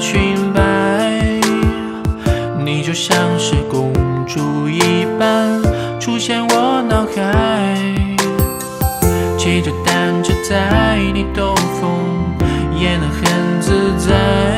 裙摆，你就像是公主一般出现我脑海，骑着单车在你兜风，也能很自在，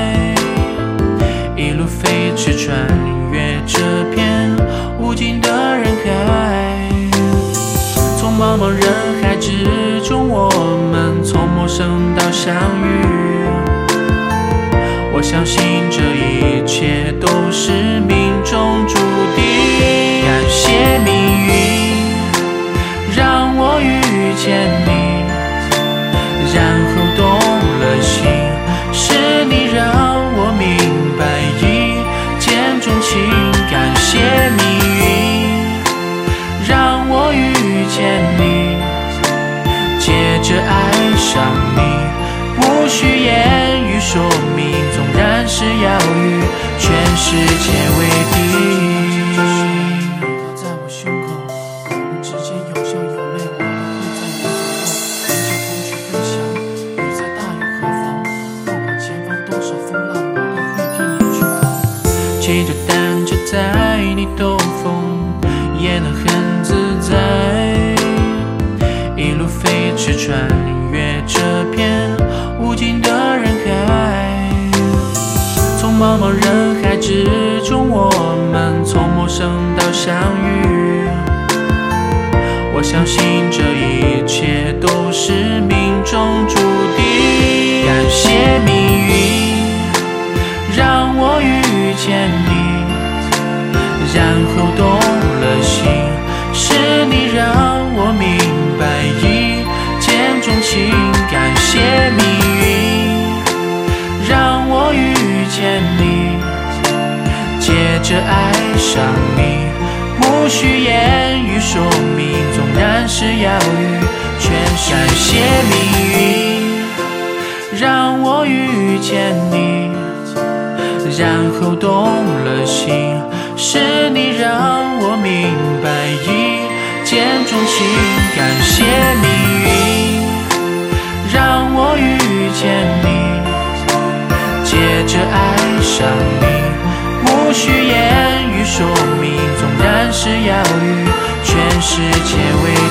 一路飞驰穿越这片无尽的人海，从茫茫人海之中，我们从陌生到相遇。我相信这一切都是命中注定，感谢命运让我遇见你，然后动了心，是你让我明白一见钟情。感谢命运让我遇见你，接着爱上你，不需言语说明，纵然是遥遇，全世界为敌。在我胸口，我们之间有笑有泪，我们会在你左右，迎着风去飞翔，雨再大又何妨？不管前方多少风浪，我都会替你去扛。骑着单车在你兜风，也能很自在，一路飞驰穿越这片无尽的人海，从茫茫人海之中，我们从陌生到相遇。我相信这一切都是命中注定，感谢命运让我遇见你，然后动了心，是你让我明白一见钟情。感谢命运让我遇见你，接着爱上你，不需言语说明，纵然是遥遇，全是感谢命运让我遇见你，然后动了心，是你让我明白一见钟情。感谢命运让我遇见你，接着爱上你，不需言语说明，纵然是遥遇，全世界为